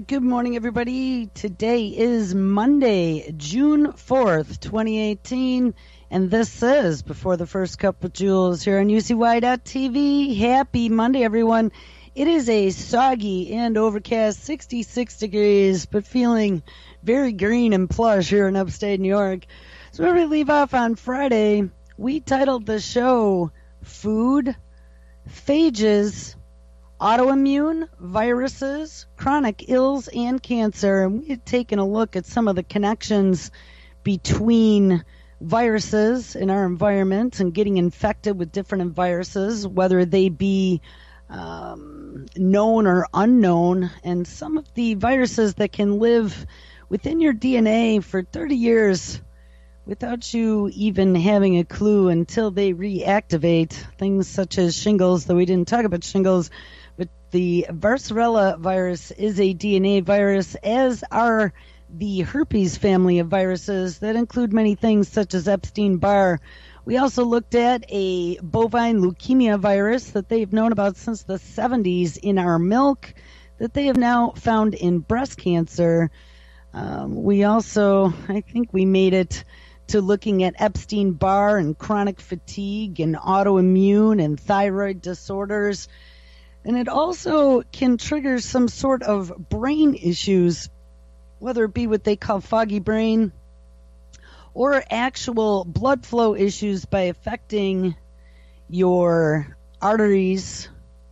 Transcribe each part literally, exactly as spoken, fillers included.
Good morning, everybody. Today is Monday, June fourth, twenty eighteen, and this is Before the First Cup with Jules here on U C Y dot T V. Happy Monday, everyone. It is a soggy and overcast sixty-six degrees, but feeling very green and plush here in upstate New York. So where we leave off on Friday, we titled the show Food, Phages, Autoimmune, Viruses, Chronic Ills, and Cancer. And we had taken a look at some of the connections between viruses in our environment and getting infected with different viruses, whether they be um, known or unknown, and some of the viruses that can live within your D N A for thirty years without you even having a clue until they reactivate. Things such as shingles, though we didn't talk about shingles, but the Varicella virus is a D N A virus, as are the herpes family of viruses that include many things such as Epstein-Barr. We also looked at a bovine leukemia virus that they've known about since the seventies in our milk, that they have now found in breast cancer. Um, we also, I think we made it to looking at Epstein-Barr and chronic fatigue and autoimmune and thyroid disorders. And it also can trigger some sort of brain issues, whether it be what they call foggy brain or actual blood flow issues by affecting your arteries.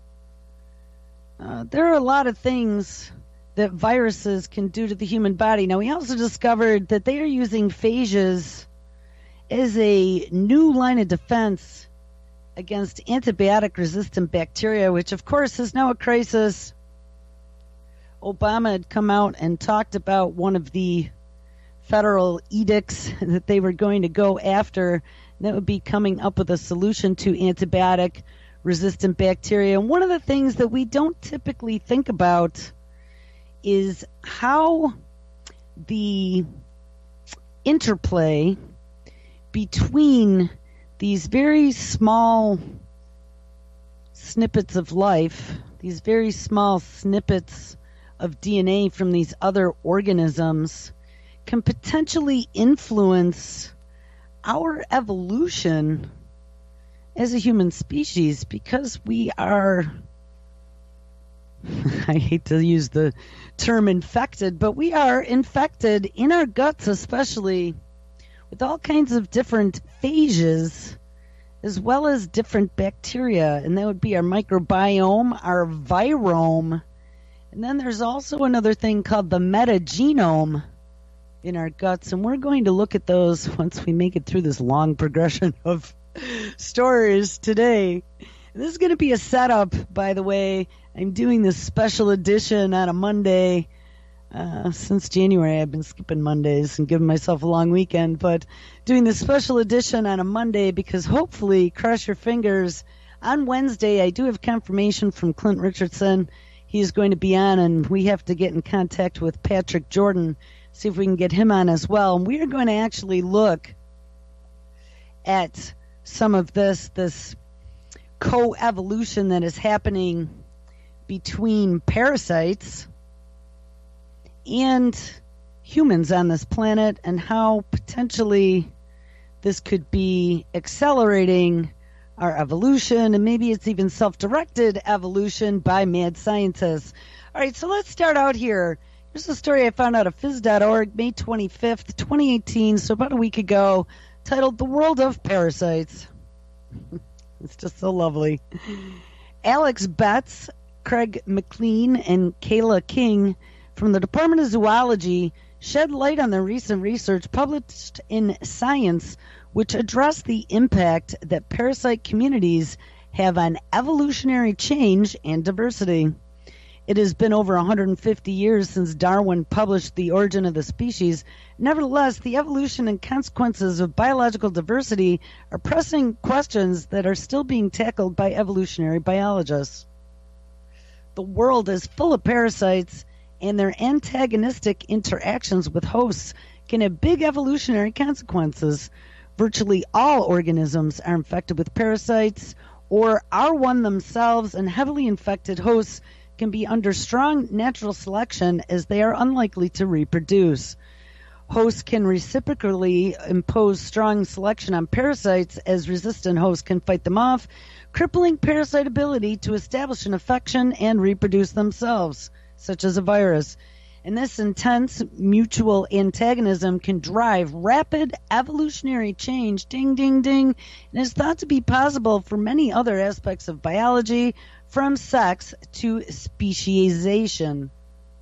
Uh, there are a lot of things that viruses can do to the human body. Now, we also discovered that they are using phages as a new line of defense against antibiotic-resistant bacteria, which, of course, is now a crisis. Obama had come out and talked about one of the federal edicts that they were going to go after, and that would be coming up with a solution to antibiotic-resistant bacteria. And one of the things that we don't typically think about is how the interplay between these very small snippets of life, these very small snippets of D N A from these other organisms, can potentially influence our evolution as a human species, because we are, I hate to use the term infected, but we are infected in our guts, especially with all kinds of different phages, as well as different bacteria. And that would be our microbiome, our virome. And then there's also another thing called the metagenome in our guts. And we're going to look at those once we make it through this long progression of stories today. And this is going to be a setup, by the way. I'm doing this special edition on a Monday. Uh, since January, I've been skipping Mondays and giving myself a long weekend, but doing this special edition on a Monday because hopefully, cross your fingers, on Wednesday, I do have confirmation from Clint Richardson. He's going to be on, and we have to get in contact with Patrick Jordan, see if we can get him on as well. And we are going to actually look at some of this, this co-evolution that is happening between parasites and humans on this planet, and how potentially this could be accelerating our evolution, and maybe it's even self-directed evolution by mad scientists. All right, so let's start out here. Here's a story I found out of phys dot org, May twenty-fifth, twenty eighteen, so about a week ago, titled The World of Parasites. It's just so lovely. Alex Betts, Craig McLean, and Kayla King from the Department of Zoology shed light on the recent research published in Science, which addressed the impact that parasite communities have on evolutionary change and diversity. It has been over one hundred fifty years since Darwin published The Origin of the Species. Nevertheless, the evolution and consequences of biological diversity are pressing questions that are still being tackled by evolutionary biologists. The world is full of parasites, and their antagonistic interactions with hosts can have big evolutionary consequences. Virtually all organisms are infected with parasites or are one themselves, and heavily infected hosts can be under strong natural selection as they are unlikely to reproduce. Hosts can reciprocally impose strong selection on parasites as resistant hosts can fight them off, crippling parasite ability to establish an infection and reproduce themselves, such as a virus. And this intense mutual antagonism can drive rapid evolutionary change, ding, ding, ding, and is thought to be possible for many other aspects of biology, from sex to speciation.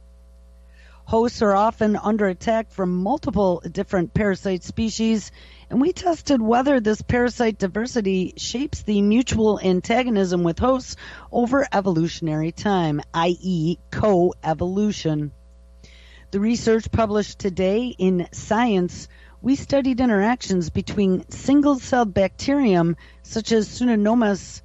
Hosts are often under attack from multiple different parasite species, and we tested whether this parasite diversity shapes the mutual antagonism with hosts over evolutionary time, that is co-evolution. The research published today in Science, we studied interactions between single-celled bacterium such as Pseudomonas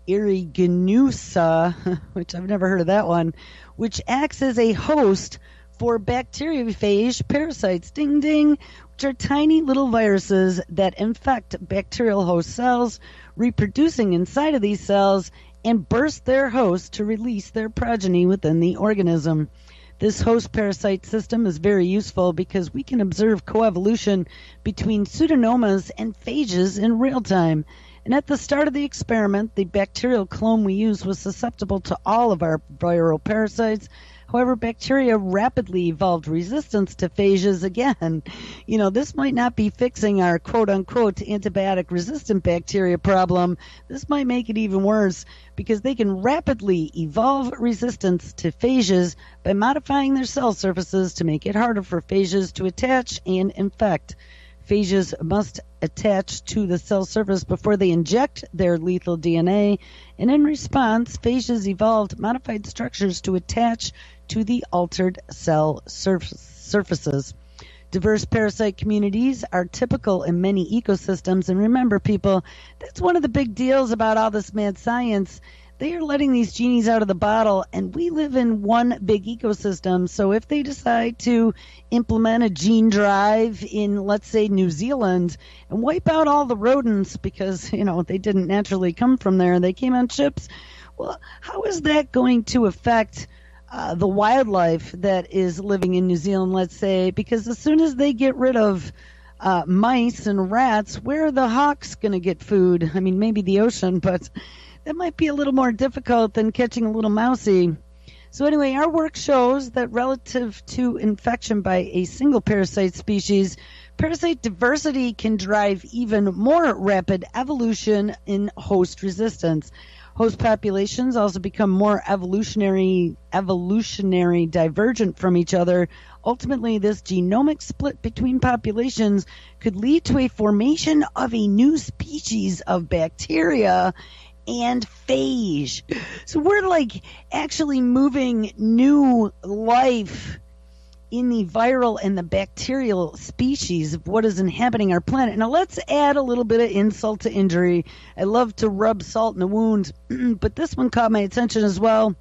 aeruginosa, which I've never heard of that one, which acts as a host for bacteriophage parasites, ding ding, which are tiny little viruses that infect bacterial host cells, reproducing inside of these cells and burst their host to release their progeny within the organism. This host parasite system is very useful because we can observe coevolution between pseudomonas and phages in real time. And at the start of the experiment, the bacterial clone we used was susceptible to all of our viral parasites. However, bacteria rapidly evolved resistance to phages again. You know, this might not be fixing our quote-unquote antibiotic-resistant bacteria problem. This might make it even worse because they can rapidly evolve resistance to phages by modifying their cell surfaces to make it harder for phages to attach and infect. Phages must attach to the cell surface before they inject their lethal D N A, and in response, phages evolved modified structures to attach to the altered cell surf- surfaces. Diverse parasite communities are typical in many ecosystems, and remember, people, that's one of the big deals about all this mad science. They are letting these genies out of the bottle, and we live in one big ecosystem. So if they decide to implement a gene drive in, let's say, New Zealand and wipe out all the rodents because, you know, they didn't naturally come from there, they came on ships, well, how is that going to affect uh, the wildlife that is living in New Zealand, let's say? Because as soon as they get rid of uh, mice and rats, where are the hawks going to get food? I mean, maybe the ocean, but that might be a little more difficult than catching a little mousey. So anyway, our work shows that relative to infection by a single parasite species, parasite diversity can drive even more rapid evolution in host resistance. Host populations also become more evolutionary evolutionary divergent from each other. Ultimately, this genomic split between populations could lead to a formation of a new species of bacteria and phage. So we're like actually moving new life in the viral and the bacterial species of what is inhabiting our planet. Now let's add a little bit of insult to injury. I love to rub salt in the wound, but this one caught my attention as well.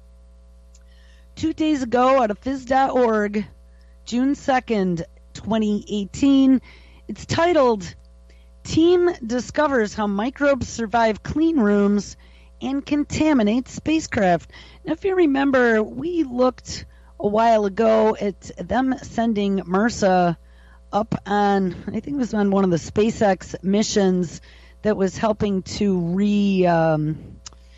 Two days ago out of phys dot org, June second, twenty eighteen, it's titled, Team Discovers How Microbes Survive Clean Rooms and Contaminate Spacecraft. Now, if you remember, we looked a while ago at them sending MRSA up on, I think it was on one of the SpaceX missions that was helping to re um,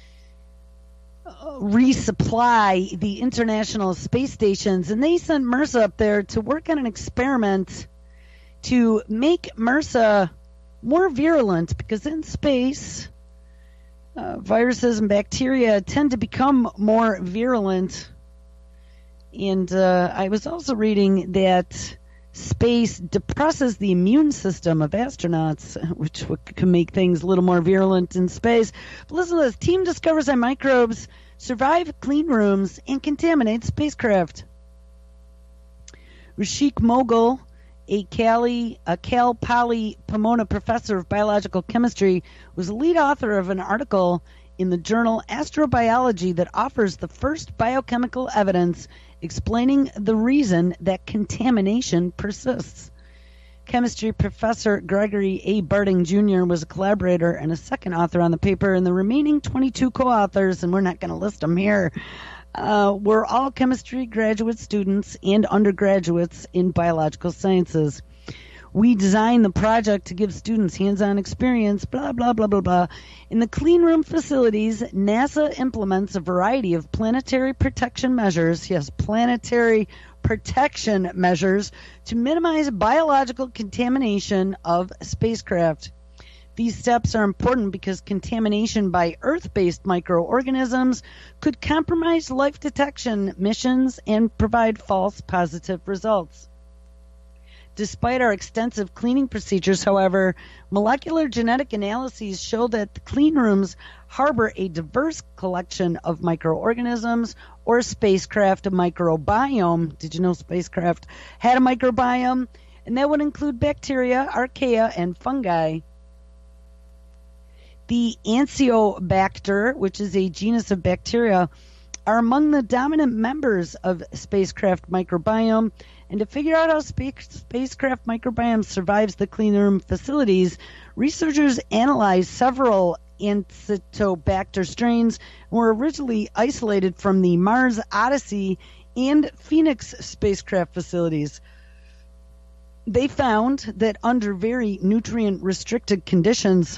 resupply the international space stations. And they sent MRSA up there to work on an experiment to make MRSA more virulent, because in space, uh, viruses and bacteria tend to become more virulent. And uh, I was also reading that space depresses the immune system of astronauts, which can make things a little more virulent in space. But listen to this. Team discovers how microbes survive clean rooms and contaminate spacecraft. Rashik Mogul, a, Cali, a Cal Poly Pomona professor of biological chemistry, was the lead author of an article in the journal Astrobiology that offers the first biochemical evidence explaining the reason that contamination persists. Chemistry professor Gregory A. Barding Junior was a collaborator and a second author on the paper, and the remaining twenty-two co-authors, and we're not going to list them here, Uh, we're all chemistry graduate students and undergraduates in biological sciences. We designed the project to give students hands-on experience, blah, blah, blah, blah, blah. In the clean room facilities, NASA implements a variety of planetary protection measures, yes, planetary protection measures, to minimize biological contamination of spacecraft. These steps are important because contamination by Earth-based microorganisms could compromise life detection missions and provide false positive results. Despite our extensive cleaning procedures, however, molecular genetic analyses show that the clean rooms harbor a diverse collection of microorganisms or spacecraft microbiome. Did you know spacecraft had a microbiome? And that would include bacteria, archaea, and fungi. The Anciobacter, which is a genus of bacteria, are among the dominant members of spacecraft microbiome. And to figure out how space, spacecraft microbiome survives the clean room facilities, researchers analyzed several Ancetobacter strains and were originally isolated from the Mars Odyssey and Phoenix spacecraft facilities. They found that under very nutrient-restricted conditions,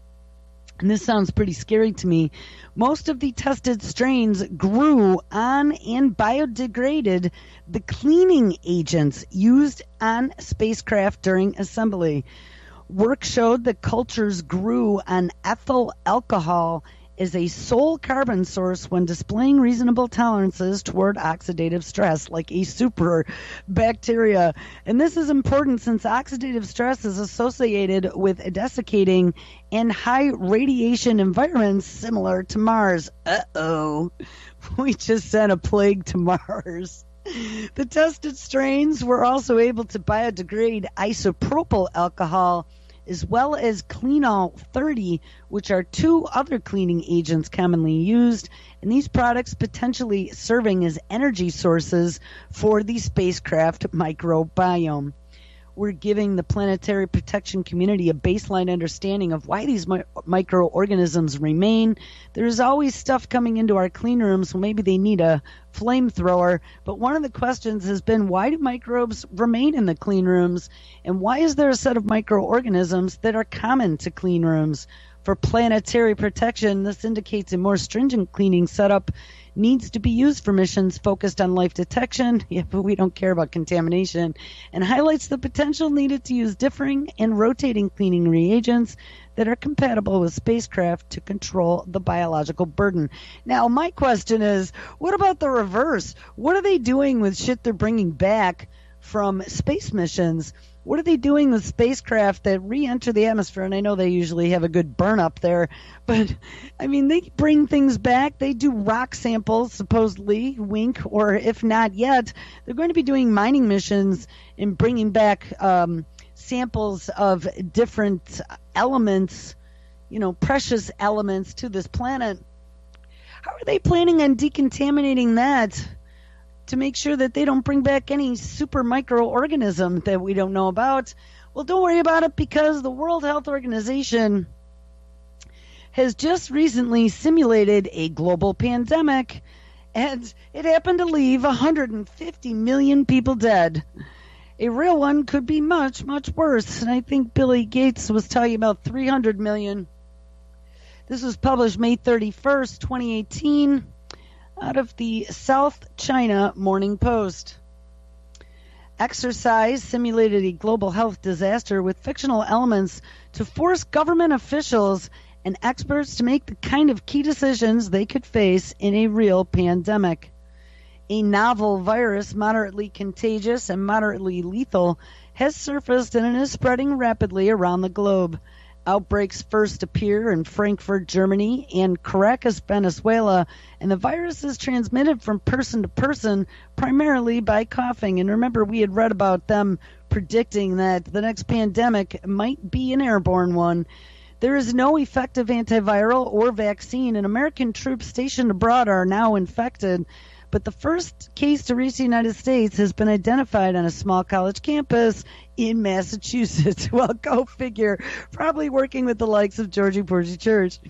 and this sounds pretty scary to me, most of the tested strains grew on and biodegraded the cleaning agents used on spacecraft during assembly. Work showed that cultures grew on ethyl alcohol as a sole carbon source when displaying reasonable tolerances toward oxidative stress, like a super bacteria. And this is important since oxidative stress is associated with desiccating and high radiation environments similar to Mars. Uh-oh, we just sent a plague to Mars. The tested strains were also able to biodegrade isopropyl alcohol as well as Cleanol thirty, which are two other cleaning agents commonly used, and these products potentially serving as energy sources for the spacecraft microbiome. We're giving the planetary protection community a baseline understanding of why these mi- microorganisms remain. There's always stuff coming into our clean rooms, so maybe they need a flamethrower. But one of the questions has been, why do microbes remain in the clean rooms? And why is there a set of microorganisms that are common to clean rooms? For planetary protection, this indicates a more stringent cleaning setup needs to be used for missions focused on life detection, yeah, but we don't care about contamination, and highlights the potential needed to use differing and rotating cleaning reagents that are compatible with spacecraft to control the biological burden. Now, my question is, what about the reverse? What are they doing with shit they're bringing back from space missions? What are they doing with spacecraft that re-enter the atmosphere? And I know they usually have a good burn up there, but I mean, they bring things back. They do rock samples, supposedly, wink, or if not yet, they're going to be doing mining missions and bringing back um, samples of different elements, you know, precious elements to this planet. How are they planning on decontaminating that to make sure that they don't bring back any super microorganism that we don't know about? Well, don't worry about it, because the World Health Organization has just recently simulated a global pandemic, and it happened to leave one hundred fifty million people dead. A real one could be much, much worse, and I think Billy Gates was talking about three hundred million. This was published May thirty-first, twenty eighteen, out of the South China Morning Post. Exercise simulated a global health disaster with fictional elements to force government officials and experts to make the kind of key decisions they could face in a real pandemic. A novel virus, moderately contagious and moderately lethal, has surfaced and is spreading rapidly around the globe. Outbreaks first appear in Frankfurt, Germany, and Caracas, Venezuela, and the virus is transmitted from person to person, primarily by coughing. And remember, we had read about them predicting that the next pandemic might be an airborne one. There is no effective antiviral or vaccine, and American troops stationed abroad are now infected. But the first case to reach the United States has been identified on a small college campus in Massachusetts. Well, go figure. Probably working with the likes of Georgie Porgy Church.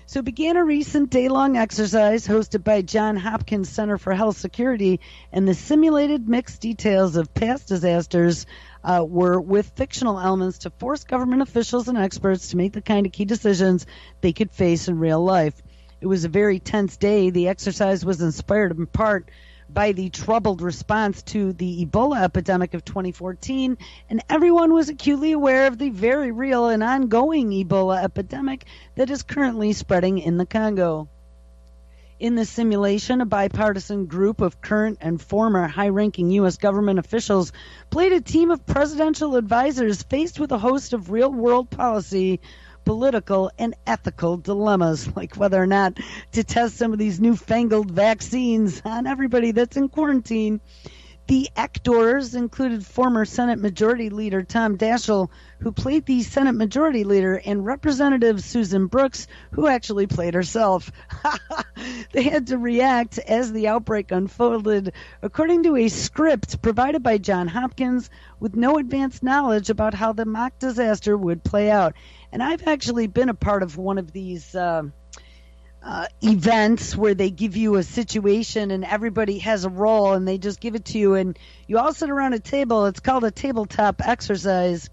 So it began a recent day-long exercise hosted by Johns Hopkins Center for Health Security, and the simulated mixed details of past disasters uh, were with fictional elements to force government officials and experts to make the kind of key decisions they could face in real life. It was a very tense day. The exercise was inspired in part by the troubled response to the Ebola epidemic of twenty fourteen, and everyone was acutely aware of the very real and ongoing Ebola epidemic that is currently spreading in the Congo. In the simulation, a bipartisan group of current and former high-ranking U S government officials played a team of presidential advisors faced with a host of real-world policy, political, and ethical dilemmas, like whether or not to test some of these newfangled vaccines on everybody that's in quarantine. The actors included former Senate Majority Leader Tom Daschle, who played the Senate Majority Leader, and Representative Susan Brooks, who actually played herself. They had to react as the outbreak unfolded according to a script provided by Johns Hopkins with no advanced knowledge about how the mock disaster would play out. And I've actually been a part of one of these uh, uh, events where they give you a situation and everybody has a role and they just give it to you and you all sit around a table. It's called a tabletop exercise.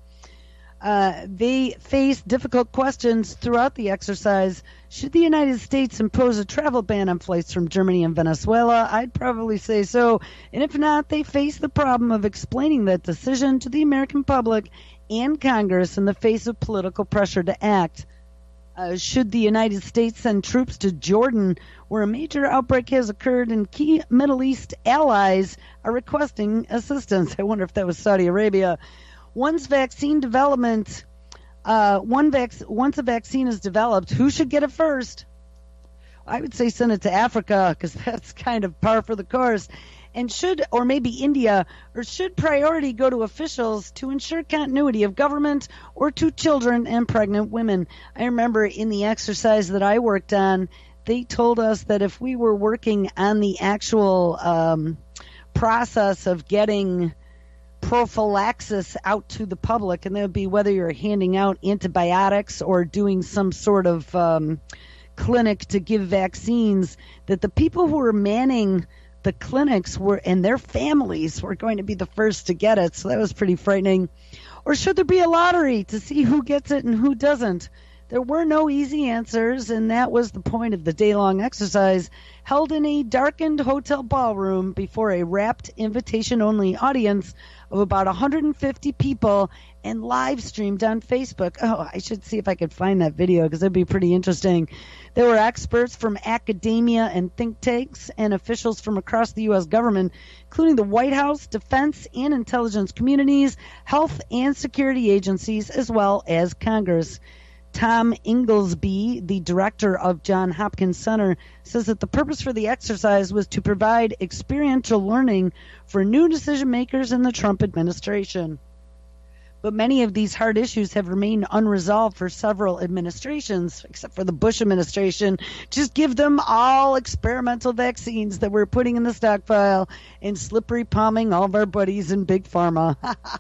Uh, they face difficult questions throughout the exercise. Should the United States impose a travel ban on flights from Germany and Venezuela? I'd probably say so. And if not, they face the problem of explaining that decision to the American public and Congress in the face of political pressure to act. Uh, should the United States send troops to Jordan, where a major outbreak has occurred and key Middle East allies are requesting assistance? I wonder if that was Saudi Arabia. Once vaccine development, uh, one vac- once a vaccine is developed, who should get it first? I would say send it to Africa, because that's kind of par for the course. And should, or maybe India, or should priority go to officials to ensure continuity of government or to children and pregnant women? I remember in the exercise that I worked on, they told us that if we were working on the actual um, process of getting prophylaxis out to the public, and that would be whether you're handing out antibiotics or doing some sort of um, clinic to give vaccines, that the people who were manning the clinics were and their families were going to be the first to get it. So that was pretty frightening. Or should there be a lottery to see who gets it and who doesn't? There were no easy answers, and that was the point of the day-long exercise, held in a darkened hotel ballroom before a wrapped invitation-only audience of about one hundred fifty people and live streamed on Facebook. Oh, I should see if I could find that video because that'd be pretty interesting. There were experts from academia and think tanks and officials from across the U S government, including the White House, defense and intelligence communities, health and security agencies, as well as Congress. Tom Inglesby, the director of Johns Hopkins Center, says that the purpose for the exercise was to provide experiential learning for new decision makers in the Trump administration. But many of these hard issues have remained unresolved for several administrations, except for the Bush administration. Just give them all experimental vaccines that we're putting in the stockpile and slippery palming all of our buddies in Big Pharma.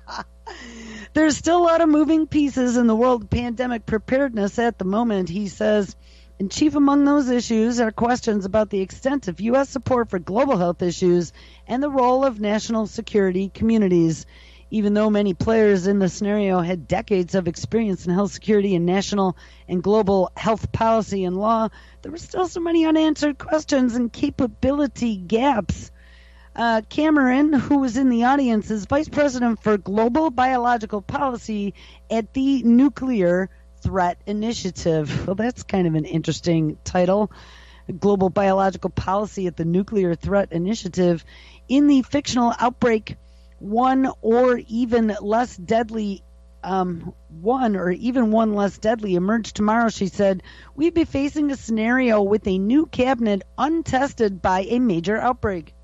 There's still a lot of moving pieces in the world of pandemic preparedness at the moment, he says. And chief among those issues are questions about the extent of U S support for global health issues and the role of national security communities. Even though many players in the scenario had decades of experience in health security and national and global health policy and law, there were still so many unanswered questions and capability gaps. Uh, Cameron, who was in the audience, is Vice President for Global Biological Policy at the Nuclear Threat Initiative. Well, that's kind of an interesting title. Global Biological Policy at the Nuclear Threat Initiative. In the fictional outbreak, one or even less deadly Um, one or even one less deadly emerged tomorrow, she said. We'd be facing a scenario with a new cabinet untested by a major outbreak.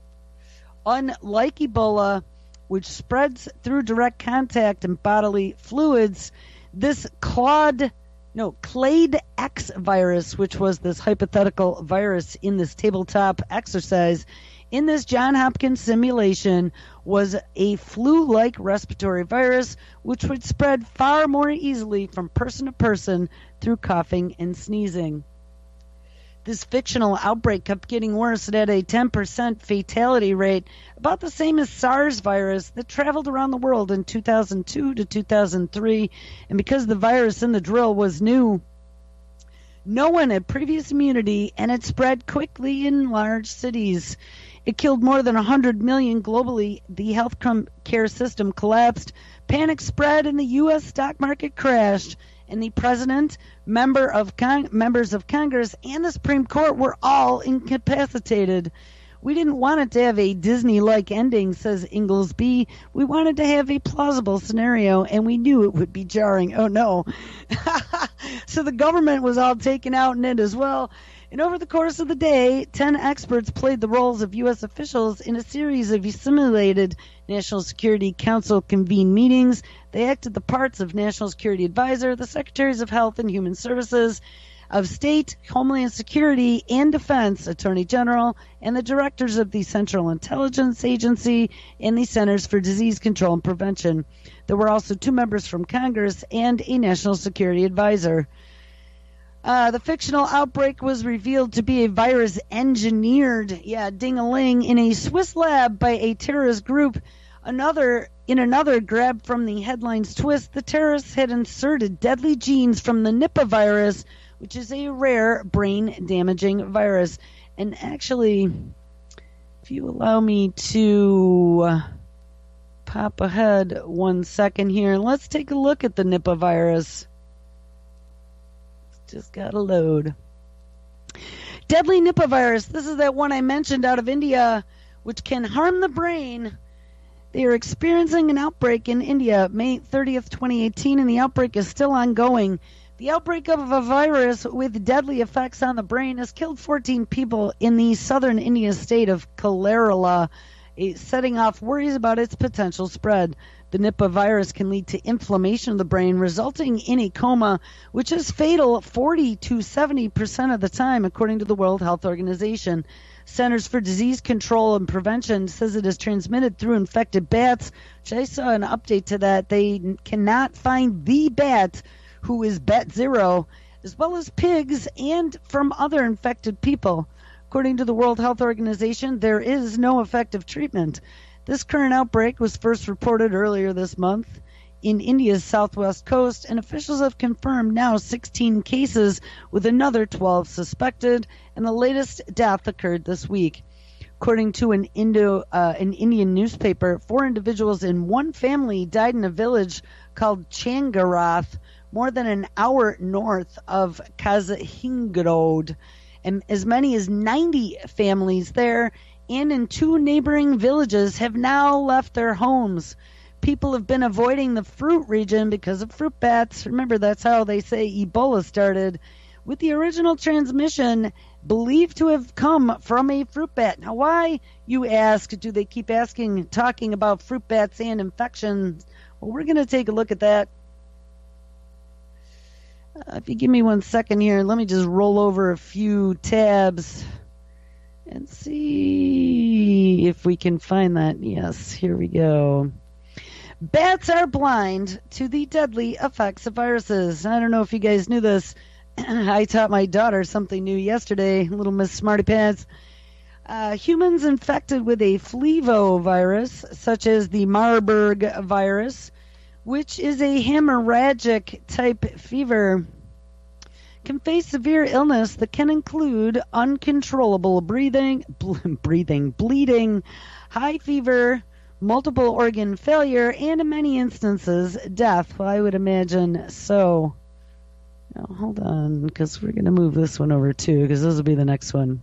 Unlike Ebola, which spreads through direct contact and bodily fluids, this Claude, no, Clade X virus, which was this hypothetical virus in this tabletop exercise, in this Johns Hopkins simulation, was a flu-like respiratory virus which would spread far more easily from person to person through coughing and sneezing. This fictional outbreak kept getting worse. It had a ten percent fatality rate, about the same as SARS virus that traveled around the world in two thousand two to two thousand three. And because the virus in the drill was new, no one had previous immunity, and it spread quickly in large cities. It killed more than one hundred million globally. The health care system collapsed. Panic spread, and the U S stock market crashed. And the president, member of Con- members of Congress, and the Supreme Court were all incapacitated. We didn't want it to have a Disney-like ending, says Inglesby. We wanted to have a plausible scenario, and we knew it would be jarring. Oh, no. So the government was all taken out in it as well. And over the course of the day, ten experts played the roles of U S officials in a series of simulated National Security Council convened meetings. They acted the parts of National Security Advisor, the Secretaries of Health and Human Services, of State, Homeland Security, and Defense, Attorney General, and the directors of the Central Intelligence Agency and the Centers for Disease Control and Prevention. There were also two members from Congress and a National Security Advisor. Uh, the fictional outbreak was revealed to be a virus engineered, yeah, ding-a-ling, in a Swiss lab by a terrorist group. Another, in another grab from the headline's twist, the terrorists had inserted deadly genes from the Nipah virus, which is a rare brain-damaging virus. And actually, if you allow me to pop ahead one second here, let's take a look at the Nipah virus. Just got to load. Deadly Nipah virus. This is that one I mentioned out of India, which can harm the brain. They are experiencing an outbreak in India, May thirtieth, twenty eighteen, and the outbreak is still ongoing. The outbreak of a virus with deadly effects on the brain has killed fourteen people in the southern Indian state of Kerala, setting off worries about its potential spread. The Nipah virus can lead to inflammation of the brain, resulting in a coma, which is fatal forty to seventy percent of the time, according to the World Health Organization. Centers for Disease Control and Prevention says it is transmitted through infected bats, which I saw an update to that. They cannot find the bat who is bat zero, as well as pigs and from other infected people. According to the World Health Organization, there is no effective treatment. This current outbreak was first reported earlier this month in India's southwest coast, and officials have confirmed now sixteen cases with another twelve suspected, and the latest death occurred this week. According to an, Indo, uh, an Indian newspaper, four individuals in one family died in a village called Changarath, more than an hour north of Kazhingrod, and as many as ninety families there and in two neighboring villages have now left their homes. People have been avoiding the fruit region because of fruit bats. Remember, that's how they say Ebola started, with the original transmission believed to have come from a fruit bat. Now, why, you ask, do they keep asking, talking about fruit bats and infections? Well, we're going to take a look at that. Uh, if you give me one second here, let me just roll over a few tabs and see if we can find that. Yes, here we go. Bats are blind to the deadly effects of viruses. I don't know if you guys knew this. I taught my daughter something new yesterday, little Miss Smarty Pants. Uh, humans infected with a flevovirus, such as the Marburg virus, which is a hemorrhagic type fever, can face severe illness that can include uncontrollable breathing, ble- breathing, bleeding, high fever, multiple organ failure, and in many instances, death. Well, I would imagine so. Now, hold on, because we're going to move this one over too, because this will be the next one.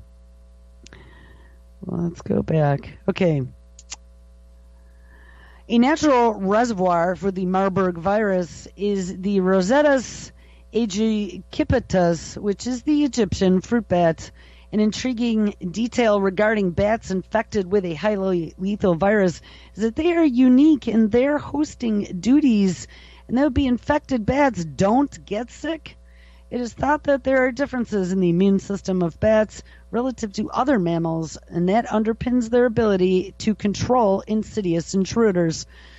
Well, let's go back. Okay. A natural reservoir for the Marburg virus is the Rosetus aegyptius, which is the Egyptian fruit bat. An intriguing detail regarding bats infected with a highly lethal virus is that they are unique in their hosting duties, and that would be infected bats don't get sick. It is thought that there are differences in the immune system of bats relative to other mammals, and that underpins their ability to control insidious intruders.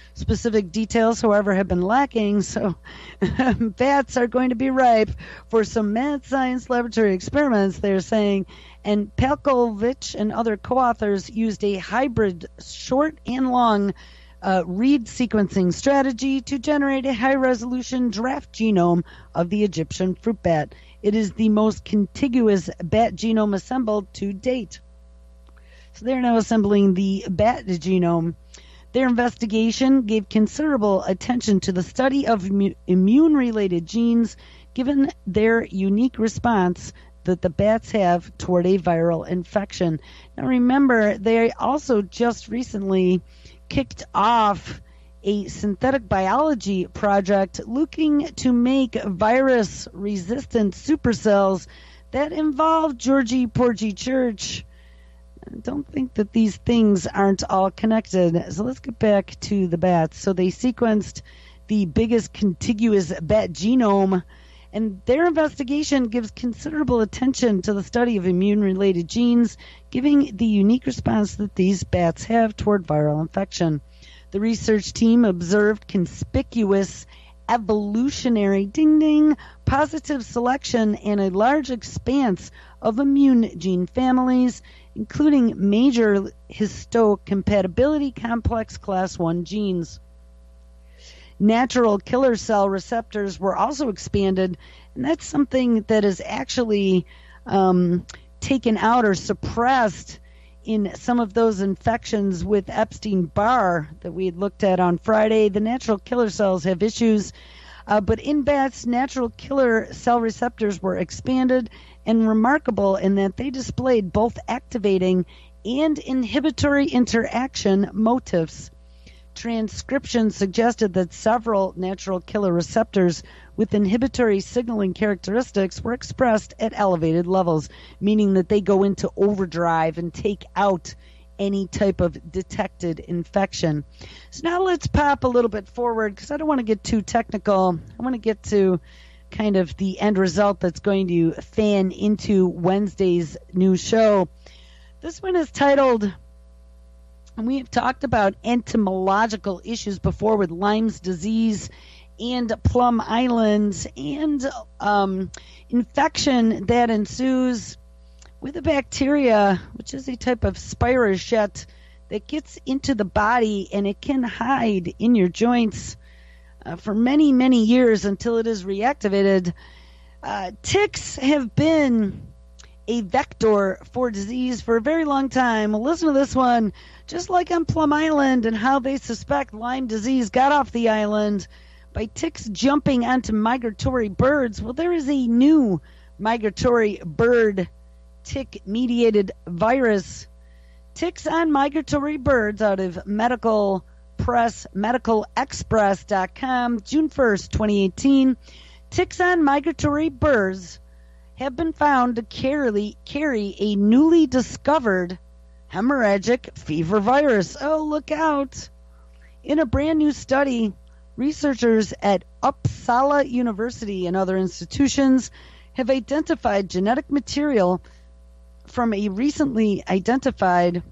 Specific details, however, have been lacking, so bats are going to be ripe for some mad science laboratory experiments, they're saying. And Palkovich and other co-authors used a hybrid short and long uh, read sequencing strategy to generate a high-resolution draft genome of the Egyptian fruit bat. It is the most contiguous bat genome assembled to date. So they're now assembling the bat genome. Their investigation gave considerable attention to the study of immune-related genes, given their unique response that the bats have toward a viral infection. Now remember, they also just recently kicked off a synthetic biology project looking to make virus-resistant supercells that involve Georgie Porgy Church. I don't think that these things aren't all connected. So let's get back to the bats. So they sequenced the biggest contiguous bat genome, and their investigation gives considerable attention to the study of immune-related genes, giving the unique response that these bats have toward viral infection. The research team observed conspicuous evolutionary, ding ding, positive selection and a large expanse of immune gene families, including major histocompatibility complex class one genes. Natural killer cell receptors were also expanded, and that's something that is actually um, taken out or suppressed in some of those infections with Epstein-Barr that we had looked at on Friday. The natural killer cells have issues, uh, but in bats, natural killer cell receptors were expanded and remarkable in that they displayed both activating and inhibitory interaction motifs. Transcription suggested that several natural killer receptors with inhibitory signaling characteristics were expressed at elevated levels, meaning that they go into overdrive and take out any type of detected infection. So now let's pop a little bit forward, because I don't want to get too technical. I want to get to kind of the end result that's going to fan into Wednesday's new show. This one is titled, and we have talked about entomological issues before with Lyme's disease and Plum Island, and um, infection that ensues with a bacteria, which is a type of spirochete that gets into the body, and it can hide in your joints uh, for many, many years until it is reactivated. Uh, ticks have been a vector for disease for a very long time. Well, listen to this one. Just like on Plum Island and how they suspect Lyme disease got off the island by ticks jumping onto migratory birds. Well, there is a new migratory bird tick-mediated virus. Ticks on migratory birds out of Medical Press, medical express dot com, June first, twenty eighteen. Ticks on migratory birds have been found to carry, carry a newly discovered hemorrhagic fever virus. Oh, look out. In a brand new study, researchers at Uppsala University and other institutions have identified genetic material from a recently identified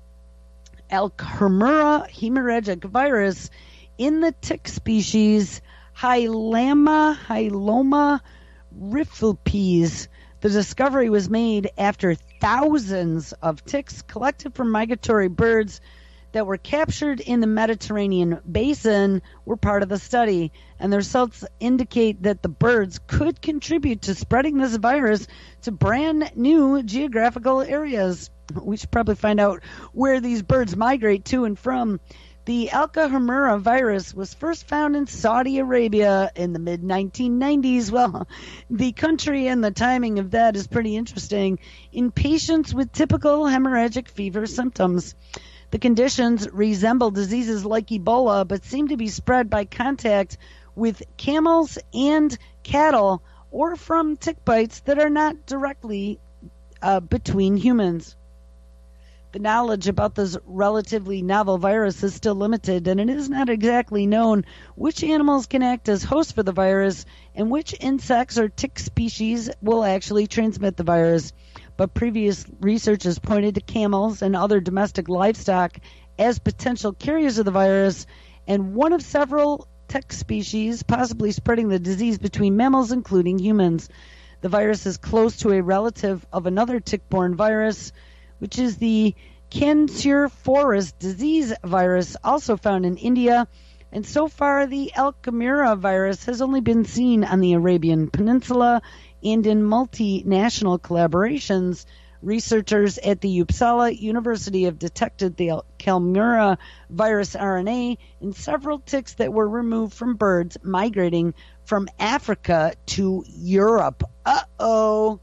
Alzheimer's hemorrhagic virus in the tick species Hyaloma hyaloma rifilpes. The discovery was made after thousands of ticks collected from migratory birds that were captured in the Mediterranean basin were part of the study, and the results indicate that the birds could contribute to spreading this virus to brand new geographical areas. We should probably find out where these birds migrate to and from. The Alzheimer's virus was first found in Saudi Arabia in the mid nineteen nineties. Well, the country and the timing of that is pretty interesting. In patients with typical hemorrhagic fever symptoms. The conditions resemble diseases like Ebola, but seem to be spread by contact with camels and cattle or from tick bites that are not directly uh, between humans. The knowledge about this relatively novel virus is still limited, and it is not exactly known which animals can act as hosts for the virus and which insects or tick species will actually transmit the virus. But previous research has pointed to camels and other domestic livestock as potential carriers of the virus, and one of several tick species, possibly spreading the disease between mammals, including humans. The virus is close to a relative of another tick-borne virus, which is the Cancerforous disease virus, also found in India. And so far, the Alzheimer's virus has only been seen on the Arabian Peninsula and in multinational collaborations. Researchers at the Uppsala University have detected the Alzheimer's virus R N A in several ticks that were removed from birds migrating from Africa to Europe. Uh-oh.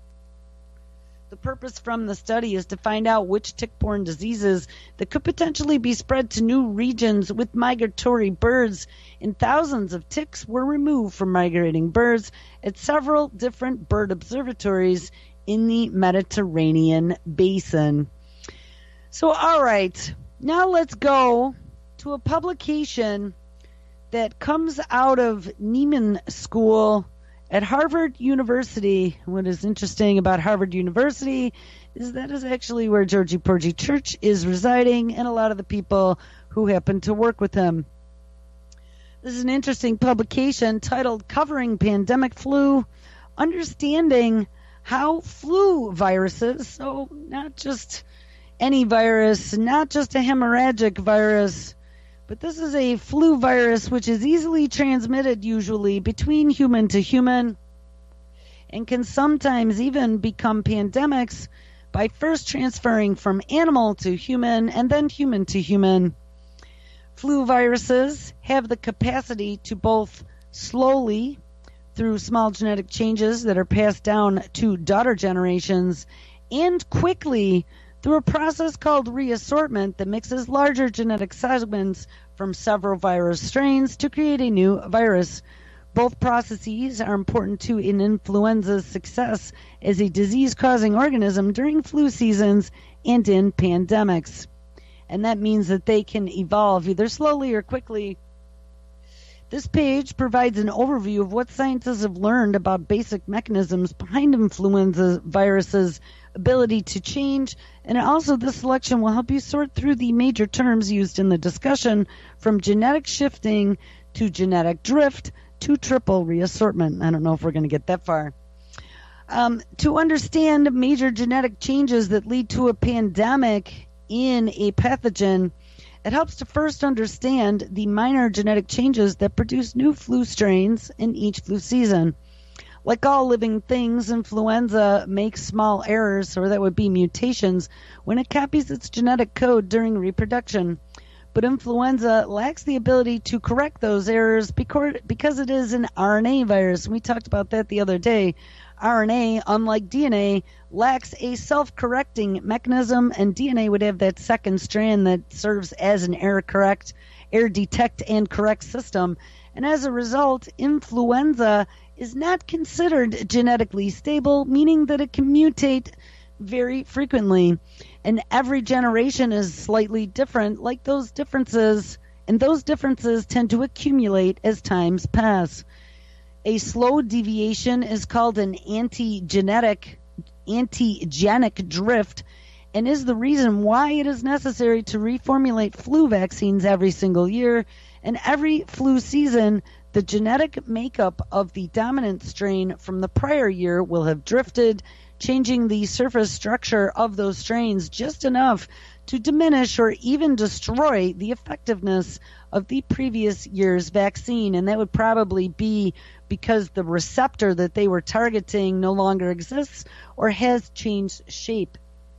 The purpose from the study is to find out which tick-borne diseases that could potentially be spread to new regions with migratory birds, and thousands of ticks were removed from migrating birds at several different bird observatories in the Mediterranean basin. So, all right, now let's go to a publication that comes out of Nieman School at Harvard University. What is interesting about Harvard University is that is actually where Georgie Porgy Church is residing and a lot of the people who happen to work with him. This is an interesting publication titled Covering Pandemic Flu, Understanding How Flu Viruses, so not just any virus, not just a hemorrhagic virus, but this is a flu virus which is easily transmitted usually between human to human and can sometimes even become pandemics by first transferring from animal to human and then human to human. Flu viruses have the capacity to both slowly, through small genetic changes that are passed down to daughter generations, and quickly through a process called reassortment that mixes larger genetic segments from several virus strains to create a new virus. Both processes are important to an influenza's success as a disease-causing organism during flu seasons and in pandemics. And that means that they can evolve either slowly or quickly. This page provides an overview of what scientists have learned about basic mechanisms behind influenza viruses' ability to change, and also this selection will help you sort through the major terms used in the discussion, from genetic shifting to genetic drift to triple reassortment. I don't know if we're going to get that far. Um, to understand major genetic changes that lead to a pandemic in a pathogen, it helps to first understand the minor genetic changes that produce new flu strains in each flu season. Like all living things, influenza makes small errors, or that would be mutations, when it copies its genetic code during reproduction. But influenza lacks the ability to correct those errors because it is an R N A virus. We talked about that the other day. R N A, unlike D N A, lacks a self-correcting mechanism, and D N A would have that second strand that serves as an error correct, error detect and correct system. And as a result, influenza is not considered genetically stable, meaning that it can mutate very frequently. And every generation is slightly different, like those differences, and those differences tend to accumulate as times pass. A slow deviation is called an antigenetic, antigenic drift, and is the reason why it is necessary to reformulate flu vaccines every single year. And every flu season, the genetic makeup of the dominant strain from the prior year will have drifted, changing the surface structure of those strains just enough to diminish or even destroy the effectiveness of the previous year's vaccine. And that would probably be because the receptor that they were targeting no longer exists or has changed shape.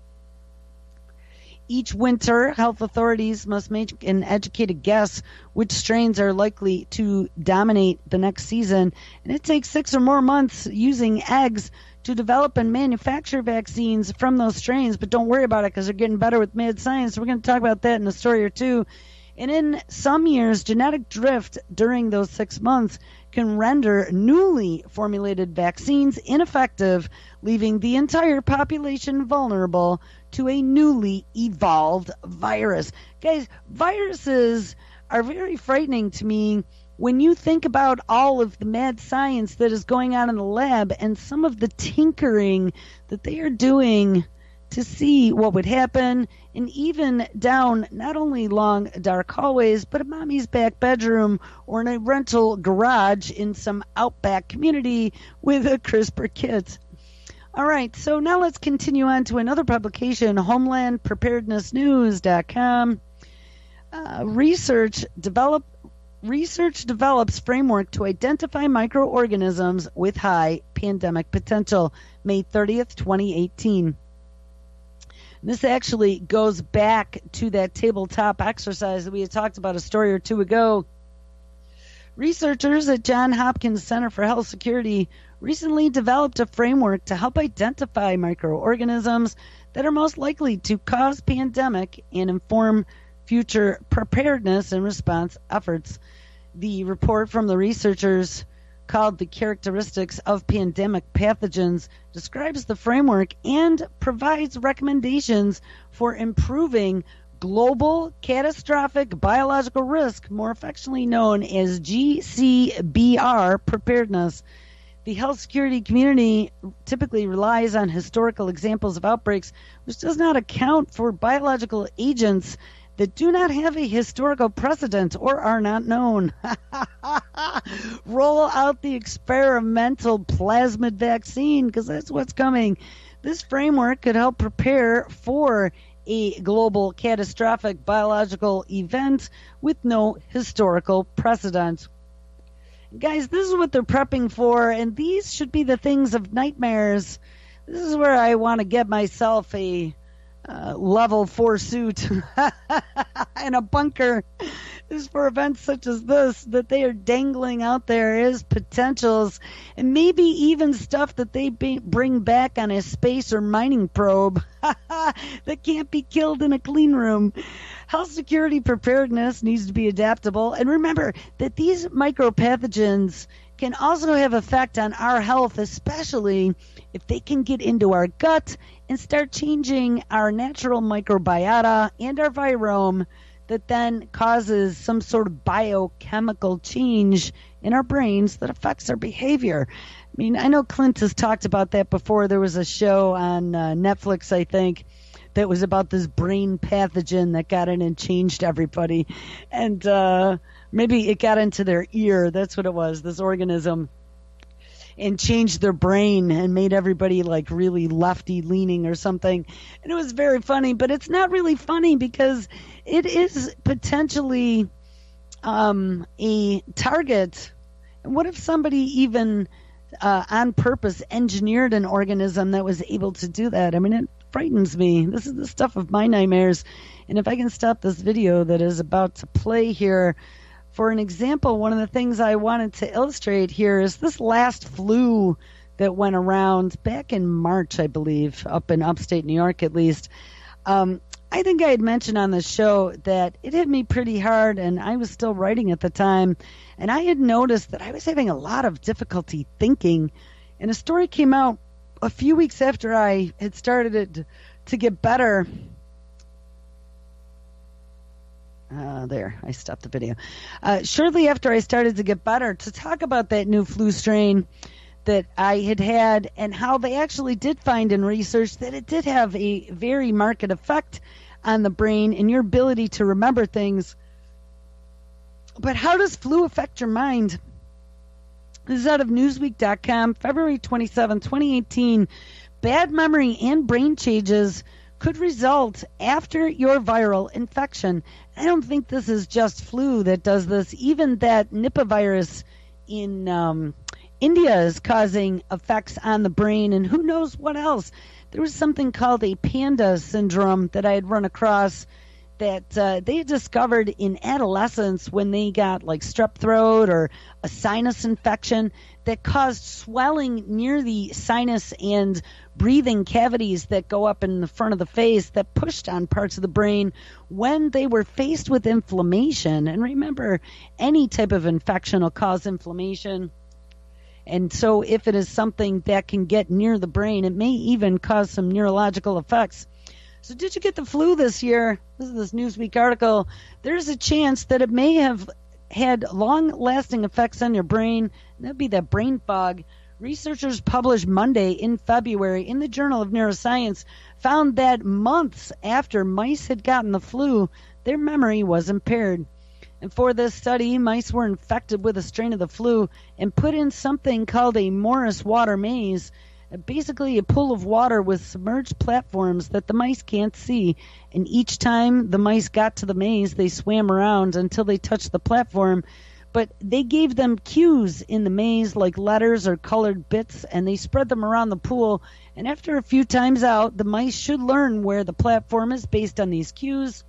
Each winter, health authorities must make an educated guess which strains are likely to dominate the next season. And it takes six or more months using eggs to develop and manufacture vaccines from those strains. But don't worry about it, because they're getting better with mad science. We're going to talk about that in a story or two. And in some years, genetic drift during those six months can render newly formulated vaccines ineffective, leaving the entire population vulnerable to a newly evolved virus. Guys, viruses are very frightening to me when you think about all of the mad science that is going on in the lab and some of the tinkering that they are doing to see what would happen, and even down not only long dark hallways, but a mommy's back bedroom or in a rental garage in some outback community with a CRISPR kit. All right, so now let's continue on to another publication, homeland preparedness news dot com. Uh, research develop research develops framework to identify microorganisms with high pandemic potential, May thirtieth, twenty eighteen. This actually goes back to that tabletop exercise that we had talked about a story or two ago. Researchers at Johns Hopkins Center for Health Security recently developed a framework to help identify microorganisms that are most likely to cause pandemic and inform future preparedness and response efforts. The report from the researchers, called The Characteristics of Pandemic Pathogens, describes the framework and provides recommendations for improving global catastrophic biological risk, more affectionately known as G C B R preparedness. The health security community typically relies on historical examples of outbreaks, which does not account for biological agents that do not have a historical precedent or are not known. Roll out the experimental plasmid vaccine, because that's what's coming. This framework could help prepare for a global catastrophic biological event with no historical precedent. Guys, this is what they're prepping for, and these should be the things of nightmares. This is where I want to get myself a uh, level four suit and a bunker. This is for events such as this that they are dangling out there as potentials, and maybe even stuff that they be, bring back on a space or mining probe that can't be killed in a clean room. Health security preparedness needs to be adaptable, and remember that these micropathogens can also have effect on our health, especially if they can get into our gut and start changing our natural microbiota and our virome, that then causes some sort of biochemical change in our brains that affects our behavior. I mean, I know Clint has talked about that before. There was a show on uh, Netflix, I think, that was about this brain pathogen that got in and changed everybody. And uh, maybe it got into their ear. That's what it was, this organism. And changed their brain and made everybody like really lefty leaning or something. And it was very funny, but it's not really funny because it is potentially um, a target. And what if somebody even uh, on purpose engineered an organism that was able to do that? I mean, it frightens me. This is the stuff of my nightmares. And if I can stop this video that is about to play here, for an example, one of the things I wanted to illustrate here is this last flu that went around back in March, I believe, up in upstate New York at least. Um, I think I had mentioned on the show that it hit me pretty hard, and I was still writing at the time, and I had noticed that I was having a lot of difficulty thinking, and a story came out a few weeks after I had started it to get better. Uh, there, I stopped the video. Uh, shortly after I started to get better, to talk about that new flu strain that I had had and how they actually did find in research that it did have a very marked effect on the brain and your ability to remember things. But how does flu affect your mind? This is out of Newsweek dot com, February twenty-seventh, twenty eighteen. Bad memory and brain changes could result after your viral infection. I don't think this is just flu that does this. Even that Nipah virus in um, India is causing effects on the brain, and who knows what else. There was something called a panda syndrome that I had run across that uh, they discovered in adolescence when they got like strep throat or a sinus infection that caused swelling near the sinus and breathing cavities that go up in the front of the face that pushed on parts of the brain when they were faced with inflammation. And remember, any type of infection will cause inflammation. And so if it is something that can get near the brain, it may even cause some neurological effects. So did you get the flu this year? This is this Newsweek article. There's a chance that it may have had long-lasting effects on your brain. That'd be that brain fog. Researchers published Monday in February in the Journal of Neuroscience found that months after mice had gotten the flu, their memory was impaired. And for this study, mice were infected with a strain of the flu and put in something called a Morris water maze, basically a pool of water with submerged platforms that the mice can't see. And each time the mice got to the maze, they swam around until they touched the platform. But they gave them cues in the maze, like letters or colored bits, and they spread them around the pool. And after a few times out, the mice should learn where the platform is based on these cues,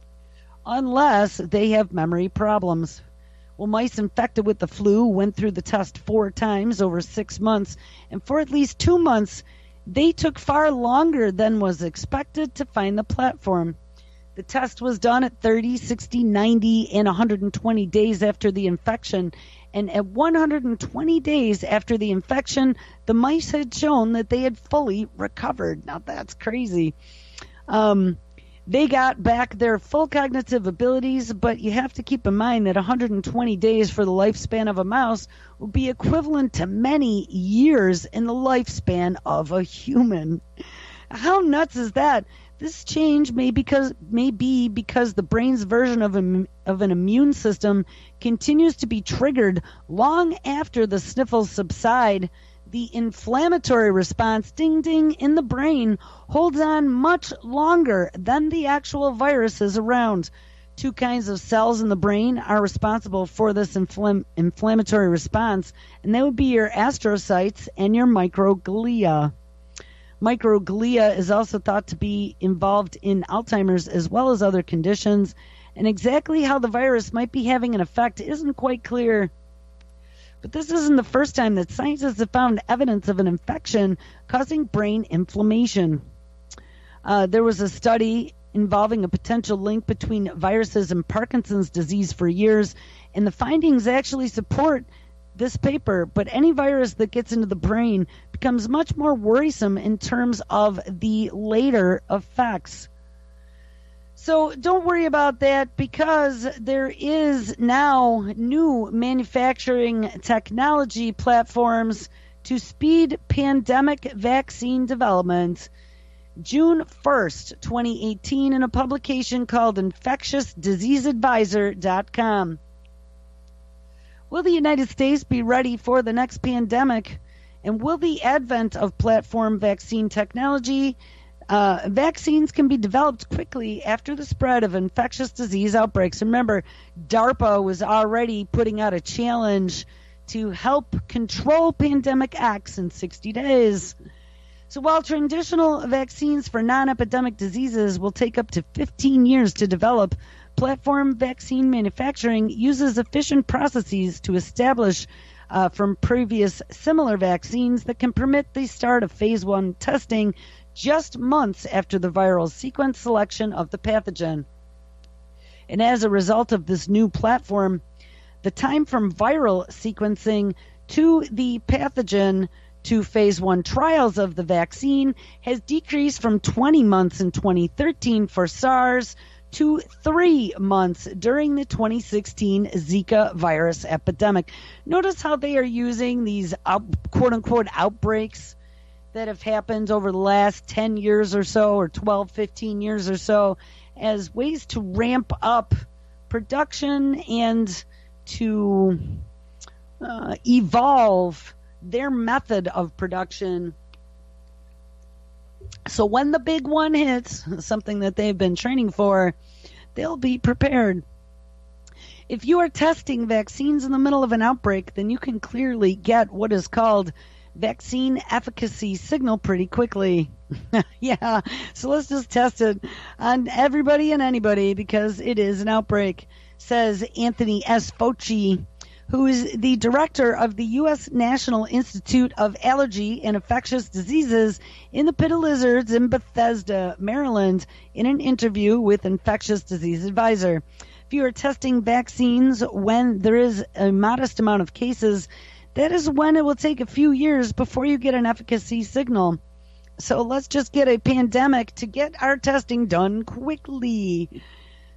unless they have memory problems. Well, mice infected with the flu went through the test four times over six months, and for at least two months, they took far longer than was expected to find the platform. The test was done at thirty, sixty, ninety, and one hundred twenty days after the infection, and at one hundred twenty days after the infection, the mice had shown that they had fully recovered. Now, that's crazy. Um... They got back their full cognitive abilities, but you have to keep in mind that one hundred twenty days for the lifespan of a mouse would be equivalent to many years in the lifespan of a human. How nuts is that? This change may because may be because the brain's version of, a, of an immune system continues to be triggered long after the sniffles subside. The inflammatory response, ding ding, in the brain holds on much longer than the actual virus is around. Two kinds of cells in the brain are responsible for this infl- inflammatory response, and they would be your astrocytes and your microglia. Microglia is also thought to be involved in Alzheimer's as well as other conditions, and exactly how the virus might be having an effect isn't quite clear. But this isn't the first time that scientists have found evidence of an infection causing brain inflammation. Uh, there was a study involving a potential link between viruses and Parkinson's disease for years, and the findings actually support this paper. But any virus that gets into the brain becomes much more worrisome in terms of the later effects. So don't worry about that, because there is now new manufacturing technology platforms to speed pandemic vaccine development. June first, twenty eighteen, in a publication called infectious disease advisor dot com. Will the United States be ready for the next pandemic? And will the advent of platform vaccine technology Uh, vaccines can be developed quickly after the spread of infectious disease outbreaks? Remember, DARPA was already putting out a challenge to help control pandemic X in sixty days. So while traditional vaccines for non-epidemic diseases will take up to fifteen years to develop, platform vaccine manufacturing uses efficient processes to establish uh, from previous similar vaccines that can permit the start of phase one testing just months after the viral sequence selection of the pathogen. And as a result of this new platform, the time from viral sequencing to the pathogen to phase one trials of the vaccine has decreased from twenty months in twenty thirteen for SARS to three months during the twenty sixteen Zika virus epidemic. Notice how they are using these out, quote-unquote outbreaks that have happened over the last ten years or so, or twelve, fifteen years or so, as ways to ramp up production and to uh, evolve their method of production. So when the big one hits, something that they've been training for, they'll be prepared. If you are testing vaccines in the middle of an outbreak, then you can clearly get what is called vaccine efficacy signal pretty quickly. Yeah, so let's just test it on everybody and anybody, because it is an outbreak, says Anthony S. Fauci, who is the director of the U S National Institute of Allergy and Infectious Diseases in the Pit of Lizards in Bethesda, Maryland, in an interview with Infectious Disease Advisor. If you are testing vaccines when there is a modest amount of cases, that is when it will take a few years before you get an efficacy signal. So let's just get a pandemic to get our testing done quickly.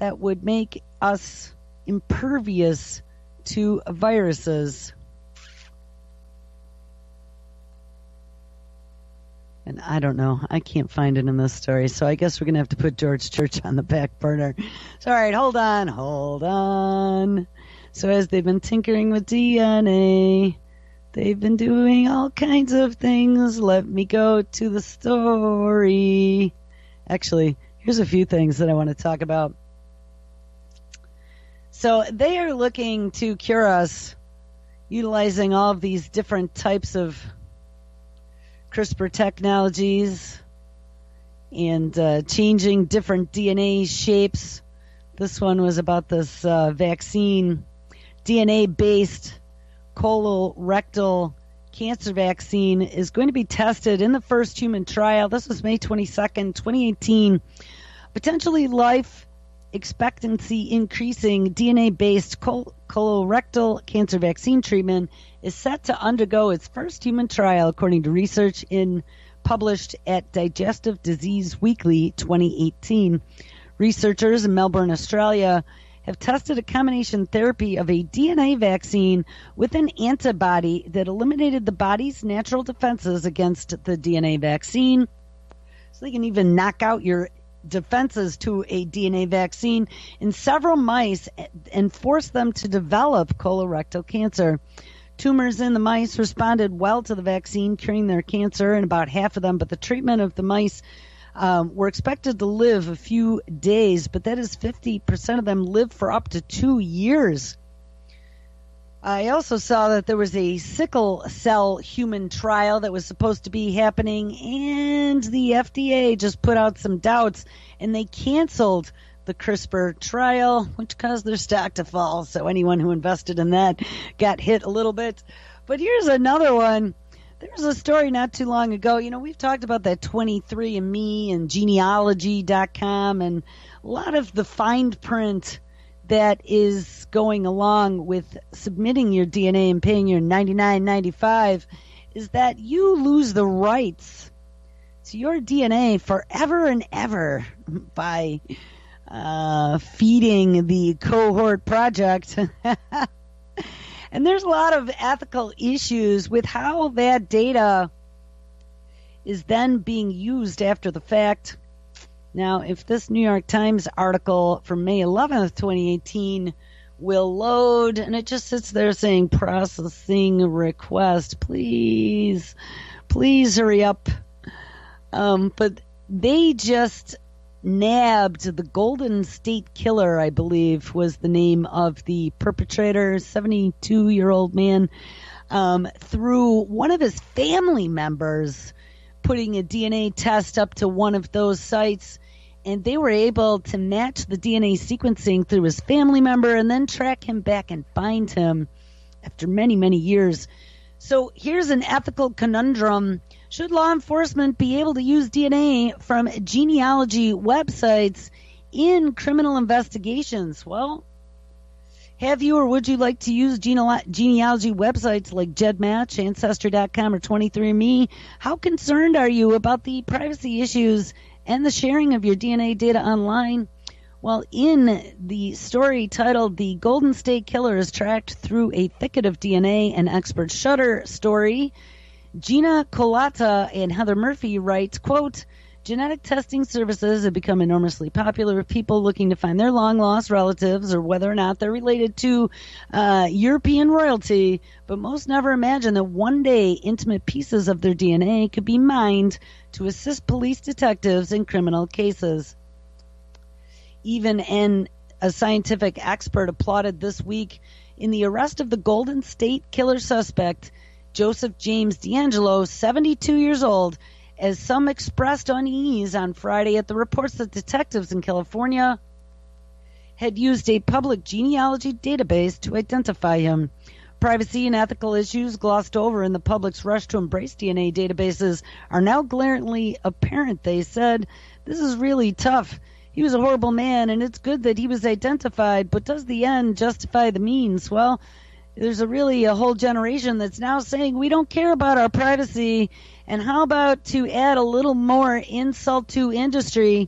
that would make us impervious to viruses. And I don't know. I can't find it in this story, so I guess we're going to have to put George Church on the back burner. So, all right, hold on, hold on. So as they've been tinkering with D N A, they've been doing all kinds of things. Let me go to the story. Actually, here's a few things that I want to talk about. So they are looking to cure us utilizing all of these different types of CRISPR technologies and uh, changing different D N A shapes. This one was about this uh, vaccine, D N A-based colorectal cancer vaccine is going to be tested in the first human trial. This was May twenty-second, twenty eighteen. Potentially life expectancy increasing D N A-based col- colorectal cancer vaccine treatment is set to undergo its first human trial, according to research in published at Digestive Disease Weekly twenty eighteen. Researchers in Melbourne, Australia, have tested a combination therapy of a D N A vaccine with an antibody that eliminated the body's natural defenses against the D N A vaccine. So they can even knock out your defenses to a D N A vaccine in several mice and force them to develop colorectal cancer. Tumors in the mice responded well to the vaccine, curing their cancer in about half of them, but the treatment of the mice um, were expected to live a few days, but that is fifty percent of them live for up to two years. I also saw that there was a sickle cell human trial that was supposed to be happening, and the F D A just put out some doubts, and they canceled the CRISPR trial, which caused their stock to fall. So anyone who invested in that got hit a little bit. But here's another one. There was a story not too long ago. You know, we've talked about that twenty-three and me and genealogy dot com and a lot of the fine print that is going along with submitting your D N A and paying your ninety-nine ninety-five is that you lose the rights to your D N A forever and ever by uh, feeding the cohort project. And there's a lot of ethical issues with how that data is then being used after the fact. Now, if this New York Times article from May eleventh, twenty eighteen will load, and it just sits there saying processing request, please, please hurry up. Um, but they just nabbed the Golden State Killer, I believe, was the name of the perpetrator, seventy-two-year-old man, um, through one of his family members putting a D N A test up to one of those sites, and they were able to match the D N A sequencing through his family member and then track him back and find him after many, many years. So here's an ethical conundrum. Should law enforcement be able to use D N A from genealogy websites in criminal investigations? Well, have you or would you like to use genealo- genealogy websites like GEDmatch, Ancestry dot com, or twenty-three and me? How concerned are you about the privacy issues and the sharing of your D N A data online? Well, in the story titled "The Golden State Killer is Tracked Through a Thicket of D N A," an expert Shudder story, Gina Colata and Heather Murphy write, quote, "Genetic testing services have become enormously popular with people looking to find their long-lost relatives or whether or not they're related to uh, European royalty, but most never imagine that one day intimate pieces of their D N A could be mined to assist police detectives in criminal cases." Even an, a scientific expert applauded this week in the arrest of the Golden State Killer suspect, Joseph James D'Angelo, seventy-two years old, as some expressed unease on Friday at the reports that detectives in California had used a public genealogy database to identify him. Privacy and ethical issues glossed over in the public's rush to embrace D N A databases are now glaringly apparent, they said. This is really tough. He was a horrible man, and it's good that he was identified, but does the end justify the means? Well, there's a really a whole generation that's now saying we don't care about our privacy, and how about to add a little more insult to industry,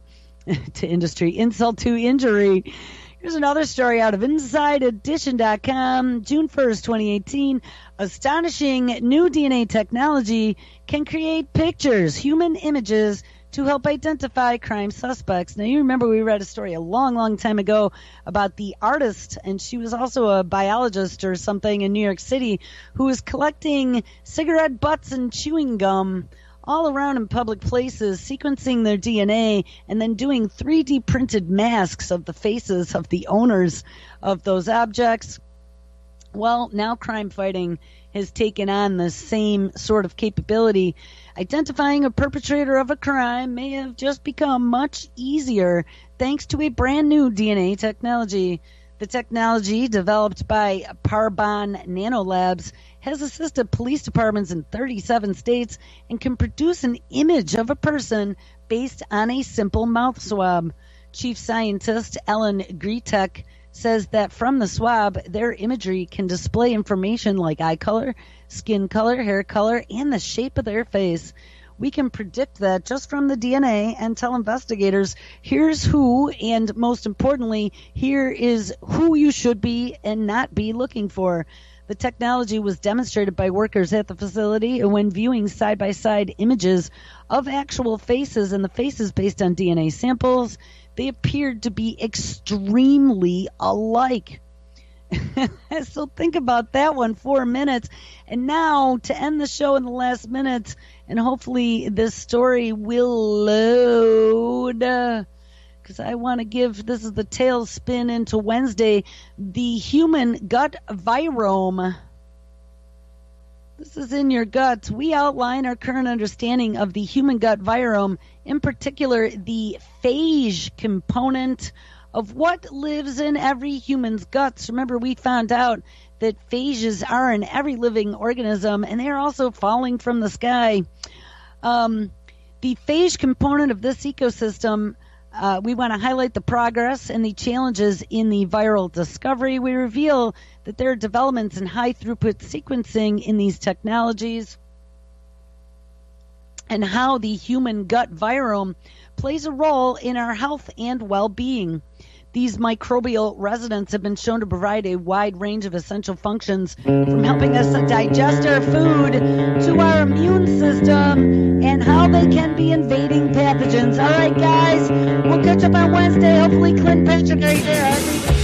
to industry, insult to injury. Here's another story out of inside edition dot com, June first, twenty eighteen. Astonishing new D N A technology can create pictures, human images, to help identify crime suspects. Now, you remember we read a story a long, long time ago about the artist, and she was also a biologist or something in New York City, who was collecting cigarette butts and chewing gum all around in public places, sequencing their D N A, and then doing three D printed masks of the faces of the owners of those objects. Well, now crime fighting has taken on the same sort of capability. Identifying a perpetrator of a crime may have just become much easier thanks to a brand new D N A technology. The technology, developed by Parban Nanolabs, has assisted police departments in thirty-seven states and can produce an image of a person based on a simple mouth swab. Chief Scientist Ellen Gretek says that from the swab, their imagery can display information like eye color, skin color, hair color, and the shape of their face. We can predict that just from the D N A and tell investigators, here's who, and most importantly, here is who you should be and not be looking for. The technology was demonstrated by workers at the facility, and when viewing side-by-side images of actual faces and the faces based on D N A samples, they appeared to be extremely alike. So think about that one for a minute. And now, to end the show in the last minute, and hopefully this story will load, because I want to give, this is the tailspin into Wednesday, the human gut virome. This is in your gut. We outline our current understanding of the human gut virome, in particular the phage component of what lives in every human's guts. Remember, we found out that phages are in every living organism, and they are also falling from the sky. Um, the phage component of this ecosystem, uh, we want to highlight the progress and the challenges in the viral discovery. We reveal that there are developments in high-throughput sequencing in these technologies, and how the human gut virome plays a role in our health and well-being. These microbial residents have been shown to provide a wide range of essential functions, from helping us digest our food to our immune system and how they can be invading pathogens. All right, guys, we'll catch up on Wednesday. Hopefully Clint Patrick right there.